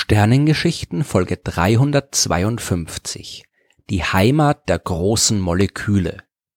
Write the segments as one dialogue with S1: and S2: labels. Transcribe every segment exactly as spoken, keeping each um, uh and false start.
S1: Sternengeschichten Folge dreihundertzweiundfünfzig. Die Heimat der großen Moleküle.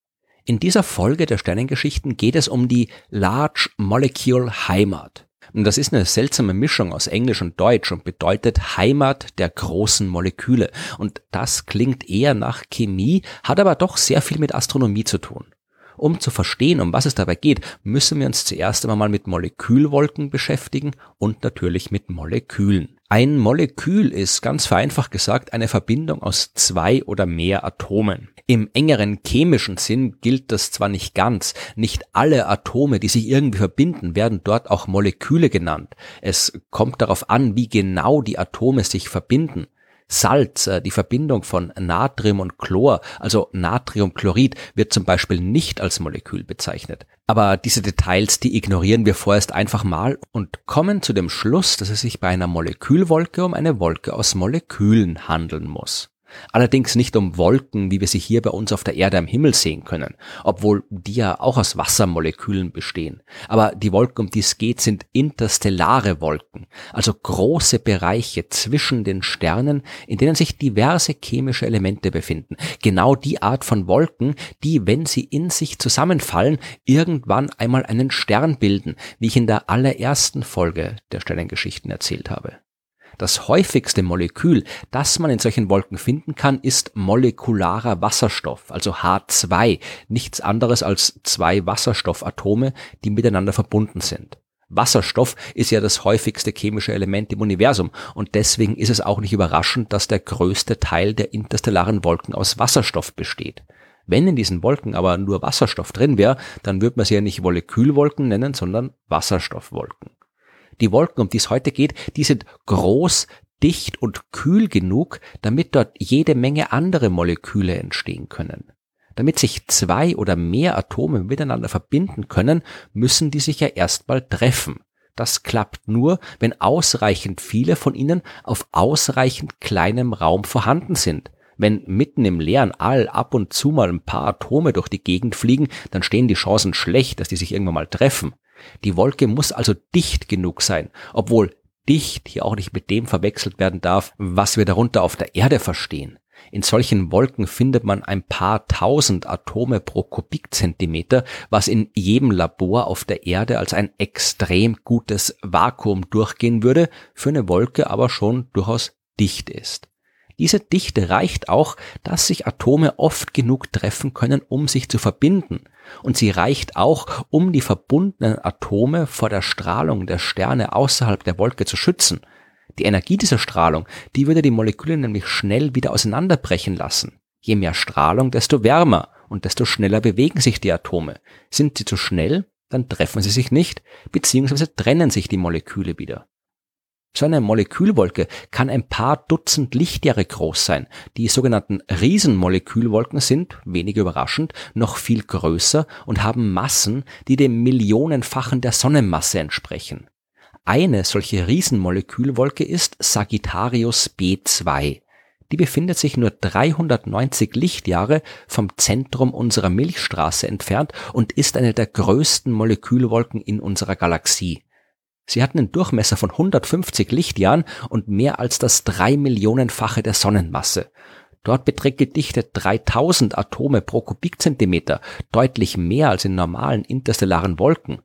S1: In dieser Folge der Sternengeschichten geht es um die Large Molecule Heimat. Und das ist eine seltsame Mischung aus Englisch und Deutsch und bedeutet Heimat der großen Moleküle. Und das klingt eher nach Chemie, hat aber doch sehr viel mit Astronomie zu tun. Um zu verstehen, um was es dabei geht, müssen wir uns zuerst einmal mit Molekülwolken beschäftigen und natürlich mit Molekülen. Ein Molekül ist, ganz vereinfacht gesagt, eine Verbindung aus zwei oder mehr Atomen. Im engeren chemischen Sinn gilt das zwar nicht ganz, nicht alle Atome, die sich irgendwie verbinden, werden dort auch Moleküle genannt. Es kommt darauf an, wie genau die Atome sich verbinden. Salz, die Verbindung von Natrium und Chlor, also Natriumchlorid, wird zum Beispiel nicht als Molekül bezeichnet. Aber diese Details, die ignorieren wir vorerst einfach mal und kommen zu dem Schluss, dass es sich bei einer Molekülwolke um eine Wolke aus Molekülen handeln muss. Allerdings nicht um Wolken, wie wir sie hier bei uns auf der Erde am Himmel sehen können, obwohl die ja auch aus Wassermolekülen bestehen. Aber die Wolken, um die es geht, sind interstellare Wolken, also große Bereiche zwischen den Sternen, in denen sich diverse chemische Elemente befinden. Genau die Art von Wolken, die, wenn sie in sich zusammenfallen, irgendwann einmal einen Stern bilden, wie ich in der allerersten Folge der Sternengeschichten erzählt habe. Das häufigste Molekül, das man in solchen Wolken finden kann, ist molekularer Wasserstoff, also H zwei, nichts anderes als zwei Wasserstoffatome, die miteinander verbunden sind. Wasserstoff ist ja das häufigste chemische Element im Universum und deswegen ist es auch nicht überraschend, dass der größte Teil der interstellaren Wolken aus Wasserstoff besteht. Wenn in diesen Wolken aber nur Wasserstoff drin wäre, dann würde man sie ja nicht Molekülwolken nennen, sondern Wasserstoffwolken. Die Wolken, um die es heute geht, die sind groß, dicht und kühl genug, damit dort jede Menge andere Moleküle entstehen können. Damit sich zwei oder mehr Atome miteinander verbinden können, müssen die sich ja erstmal treffen. Das klappt nur, wenn ausreichend viele von ihnen auf ausreichend kleinem Raum vorhanden sind. Wenn mitten im leeren All ab und zu mal ein paar Atome durch die Gegend fliegen, dann stehen die Chancen schlecht, dass die sich irgendwann mal treffen. Die Wolke muss also dicht genug sein, obwohl dicht hier auch nicht mit dem verwechselt werden darf, was wir darunter auf der Erde verstehen. In solchen Wolken findet man ein paar tausend Atome pro Kubikzentimeter, was in jedem Labor auf der Erde als ein extrem gutes Vakuum durchgehen würde, für eine Wolke aber schon durchaus dicht ist. Diese Dichte reicht auch, dass sich Atome oft genug treffen können, um sich zu verbinden. Und sie reicht auch, um die verbundenen Atome vor der Strahlung der Sterne außerhalb der Wolke zu schützen. Die Energie dieser Strahlung, die würde die Moleküle nämlich schnell wieder auseinanderbrechen lassen. Je mehr Strahlung, desto wärmer und desto schneller bewegen sich die Atome. Sind sie zu schnell, dann treffen sie sich nicht, beziehungsweise trennen sich die Moleküle wieder. So eine Molekülwolke kann ein paar Dutzend Lichtjahre groß sein. Die sogenannten Riesenmolekülwolken sind, wenig überraschend, noch viel größer und haben Massen, die dem Millionenfachen der Sonnenmasse entsprechen. Eine solche Riesenmolekülwolke ist Sagittarius B zwei. Die befindet sich nur dreihundertneunzig Lichtjahre vom Zentrum unserer Milchstraße entfernt und ist eine der größten Molekülwolken in unserer Galaxie. Sie hatten einen Durchmesser von hundertfünfzig Lichtjahren und mehr als das drei Millionenfache der Sonnenmasse. Dort beträgt die Dichte dreitausend Atome pro Kubikzentimeter, deutlich mehr als in normalen interstellaren Wolken.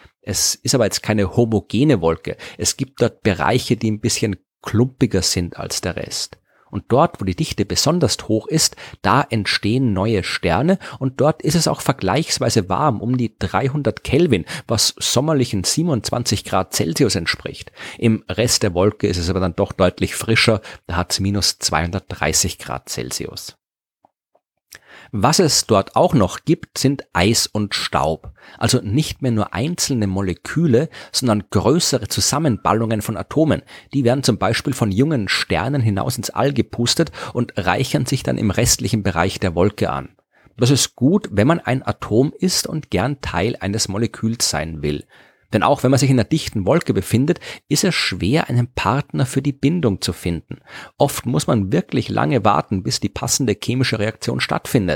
S1: Es ist aber jetzt keine homogene Wolke. Es gibt dort Bereiche, die ein bisschen klumpiger sind als der Rest. Und dort, wo die Dichte besonders hoch ist, da entstehen neue Sterne und dort ist es auch vergleichsweise warm, um die dreihundert Kelvin, was sommerlichen siebenundzwanzig Grad Celsius entspricht. Im Rest der Wolke ist es aber dann doch deutlich frischer, da hat es minus zweihundertdreißig Grad Celsius. Was es dort auch noch gibt, sind Eis und Staub. Also nicht mehr nur einzelne Moleküle, sondern größere Zusammenballungen von Atomen. Die werden zum Beispiel von jungen Sternen hinaus ins All gepustet und reichern sich dann im restlichen Bereich der Wolke an. Das ist gut, wenn man ein Atom ist und gern Teil eines Moleküls sein will. Denn auch wenn man sich in einer dichten Wolke befindet, ist es schwer, einen Partner für die Bindung zu finden. Oft muss man wirklich lange warten, bis die passende chemische Reaktion stattfindet.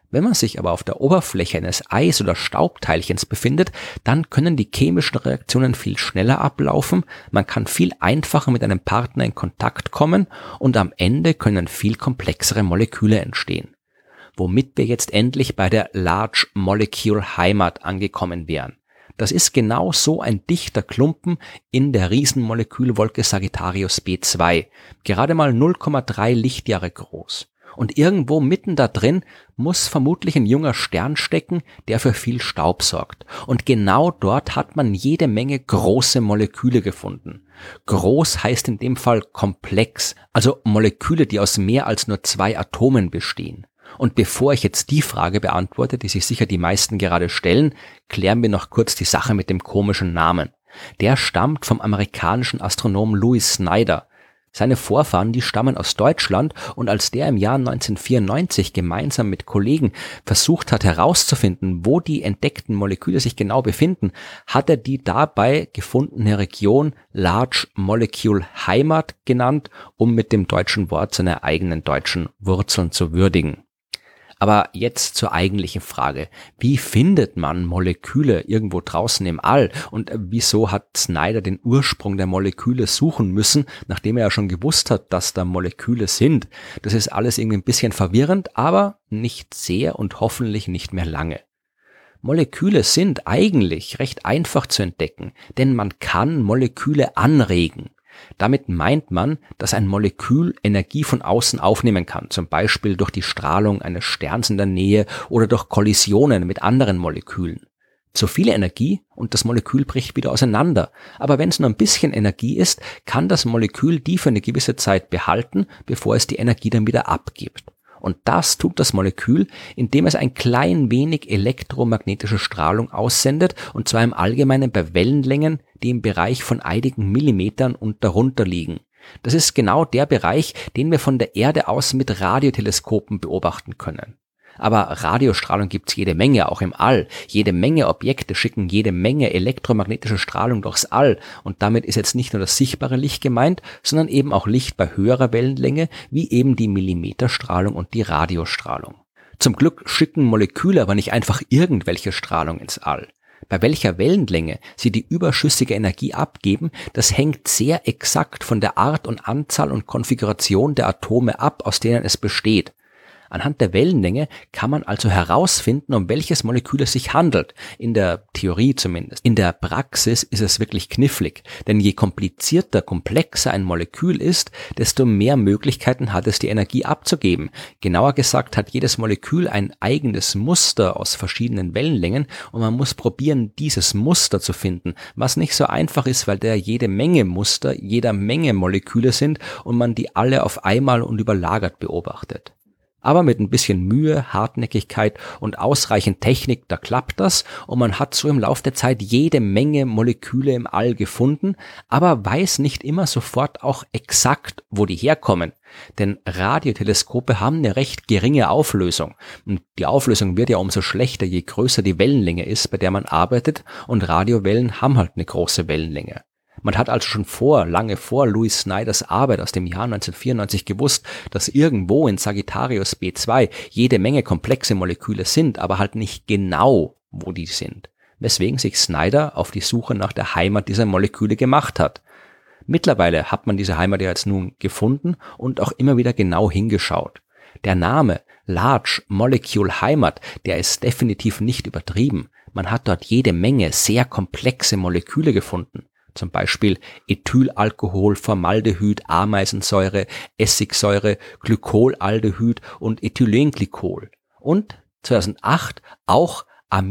S1: Wenn man sich aber auf der Oberfläche eines Eis- oder Staubteilchens befindet, dann können die chemischen Reaktionen viel schneller ablaufen, man kann viel einfacher mit einem Partner in Kontakt kommen und am Ende können viel komplexere Moleküle entstehen. Womit wir jetzt endlich bei der Large Molecule Heimat angekommen wären. Das ist genau so ein dichter Klumpen in der Riesenmolekülwolke Sagittarius B zwei, gerade mal null Komma drei Lichtjahre groß. Und irgendwo mitten da drin muss vermutlich ein junger Stern stecken, der für viel Staub sorgt. Und genau dort hat man jede Menge große Moleküle gefunden. Groß heißt in dem Fall komplex, also Moleküle, die aus mehr als nur zwei Atomen bestehen. Und bevor ich jetzt die Frage beantworte, die sich sicher die meisten gerade stellen, klären wir noch kurz die Sache mit dem komischen Namen. Der stammt vom amerikanischen Astronomen Louis Snyder. Seine Vorfahren, die stammen aus Deutschland und als der im Jahr neunzehnhundertvierundneunzig gemeinsam mit Kollegen versucht hat herauszufinden, wo die entdeckten Moleküle sich genau befinden, hat er die dabei gefundene Region Large Molecule Heimat genannt, um mit dem deutschen Wort seine eigenen deutschen Wurzeln zu würdigen. Aber jetzt zur eigentlichen Frage. Wie findet man Moleküle irgendwo draußen im All? Und wieso hat Snyder den Ursprung der Moleküle suchen müssen, nachdem er ja schon gewusst hat, dass da Moleküle sind? Das ist alles irgendwie ein bisschen verwirrend, aber nicht sehr und hoffentlich nicht mehr lange. Moleküle sind eigentlich recht einfach zu entdecken, denn man kann Moleküle anregen. Damit meint man, dass ein Molekül Energie von außen aufnehmen kann, zum Beispiel durch die Strahlung eines Sterns in der Nähe oder durch Kollisionen mit anderen Molekülen. Zu viel Energie und das Molekül bricht wieder auseinander. Aber wenn es nur ein bisschen Energie ist, kann das Molekül die für eine gewisse Zeit behalten, bevor es die Energie dann wieder abgibt. Und das tut das Molekül, indem es ein klein wenig elektromagnetische Strahlung aussendet, und zwar im Allgemeinen bei Wellenlängen, die im Bereich von einigen Millimetern und darunter liegen. Das ist genau der Bereich, den wir von der Erde aus mit Radioteleskopen beobachten können. Aber Radiostrahlung gibt's jede Menge, auch im All. Jede Menge Objekte schicken jede Menge elektromagnetische Strahlung durchs All. Und damit ist jetzt nicht nur das sichtbare Licht gemeint, sondern eben auch Licht bei höherer Wellenlänge, wie eben die Millimeterstrahlung und die Radiostrahlung. Zum Glück schicken Moleküle aber nicht einfach irgendwelche Strahlung ins All. Bei welcher Wellenlänge sie die überschüssige Energie abgeben, das hängt sehr exakt von der Art und Anzahl und Konfiguration der Atome ab, aus denen es besteht. Anhand der Wellenlänge kann man also herausfinden, um welches Molekül es sich handelt, in der Theorie zumindest. In der Praxis ist es wirklich knifflig, denn je komplizierter, komplexer ein Molekül ist, desto mehr Möglichkeiten hat es, die Energie abzugeben. Genauer gesagt hat jedes Molekül ein eigenes Muster aus verschiedenen Wellenlängen und man muss probieren, dieses Muster zu finden, was nicht so einfach ist, weil da jede Menge Muster, jeder Menge Moleküle sind und man die alle auf einmal und überlagert beobachtet. Aber mit ein bisschen Mühe, Hartnäckigkeit und ausreichend Technik, da klappt das und man hat so im Laufe der Zeit jede Menge Moleküle im All gefunden, aber weiß nicht immer sofort auch exakt, wo die herkommen. Denn Radioteleskope haben eine recht geringe Auflösung und die Auflösung wird ja umso schlechter, je größer die Wellenlänge ist, bei der man arbeitet, und Radiowellen haben halt eine große Wellenlänge. Man hat also schon vor, lange vor Louis Snyders Arbeit aus dem Jahr neunzehnhundertvierundneunzig gewusst, dass irgendwo in Sagittarius B zwei jede Menge komplexe Moleküle sind, aber halt nicht genau, wo die sind. Weswegen sich Snyder auf die Suche nach der Heimat dieser Moleküle gemacht hat. Mittlerweile hat man diese Heimat ja jetzt nun gefunden und auch immer wieder genau hingeschaut. Der Name Large Molecule Heimat, der ist definitiv nicht übertrieben. Man hat dort jede Menge sehr komplexe Moleküle gefunden. Zum Beispiel Ethylalkohol, Formaldehyd, Ameisensäure, Essigsäure, Glykolaldehyd und Ethylenglycol. Und zweitausendacht auch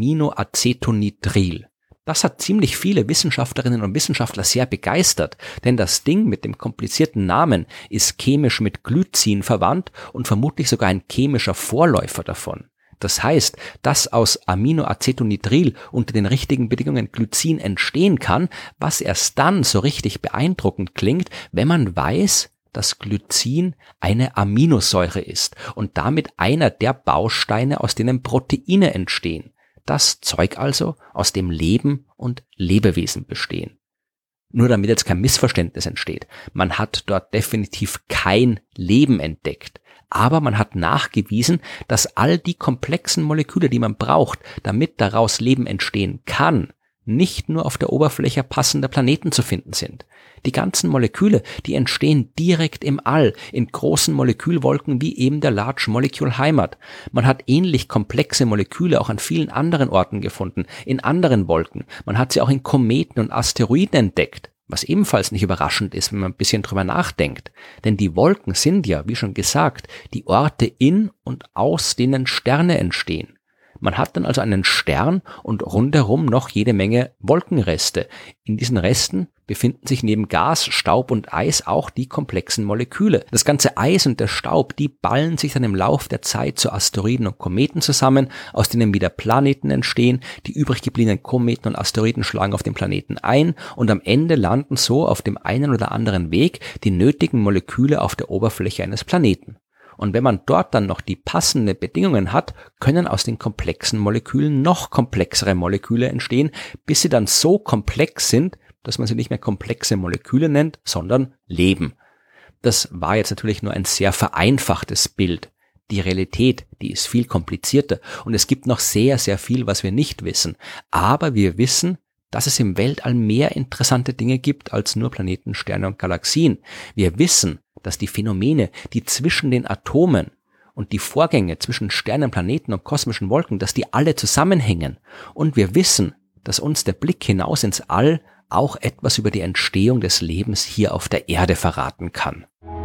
S1: Aminoacetonitril. Das hat ziemlich viele Wissenschaftlerinnen und Wissenschaftler sehr begeistert, denn das Ding mit dem komplizierten Namen ist chemisch mit Glycin verwandt und vermutlich sogar ein chemischer Vorläufer davon. Das heißt, dass aus Aminoacetonitril unter den richtigen Bedingungen Glycin entstehen kann, was erst dann so richtig beeindruckend klingt, wenn man weiß, dass Glycin eine Aminosäure ist und damit einer der Bausteine, aus denen Proteine entstehen. Das Zeug also, aus dem Leben und Lebewesen bestehen. Nur damit jetzt kein Missverständnis entsteht. Man hat dort definitiv kein Leben entdeckt. Aber man hat nachgewiesen, dass all die komplexen Moleküle, die man braucht, damit daraus Leben entstehen kann, nicht nur auf der Oberfläche passender Planeten zu finden sind. Die ganzen Moleküle, die entstehen direkt im All, in großen Molekülwolken wie eben der Large Molecule Heimat. Man hat ähnlich komplexe Moleküle auch an vielen anderen Orten gefunden, in anderen Wolken. Man hat sie auch in Kometen und Asteroiden entdeckt, was ebenfalls nicht überraschend ist, wenn man ein bisschen drüber nachdenkt. Denn die Wolken sind ja, wie schon gesagt, die Orte in und aus denen Sterne entstehen. Man hat dann also einen Stern und rundherum noch jede Menge Wolkenreste. In diesen Resten befinden sich neben Gas, Staub und Eis auch die komplexen Moleküle. Das ganze Eis und der Staub, die ballen sich dann im Lauf der Zeit zu Asteroiden und Kometen zusammen, aus denen wieder Planeten entstehen. Die übrig gebliebenen Kometen und Asteroiden schlagen auf den Planeten ein und am Ende landen so auf dem einen oder anderen Weg die nötigen Moleküle auf der Oberfläche eines Planeten. Und wenn man dort dann noch die passenden Bedingungen hat, können aus den komplexen Molekülen noch komplexere Moleküle entstehen, bis sie dann so komplex sind, dass man sie nicht mehr komplexe Moleküle nennt, sondern Leben. Das war jetzt natürlich nur ein sehr vereinfachtes Bild. Die Realität, die ist viel komplizierter und es gibt noch sehr, sehr viel, was wir nicht wissen. Aber wir wissen, dass es im Weltall mehr interessante Dinge gibt als nur Planeten, Sterne und Galaxien. Wir wissen, dass die Phänomene, die zwischen den Atomen und die Vorgänge zwischen Sternen, Planeten und kosmischen Wolken, dass die alle zusammenhängen. Und wir wissen, dass uns der Blick hinaus ins All auch etwas über die Entstehung des Lebens hier auf der Erde verraten kann.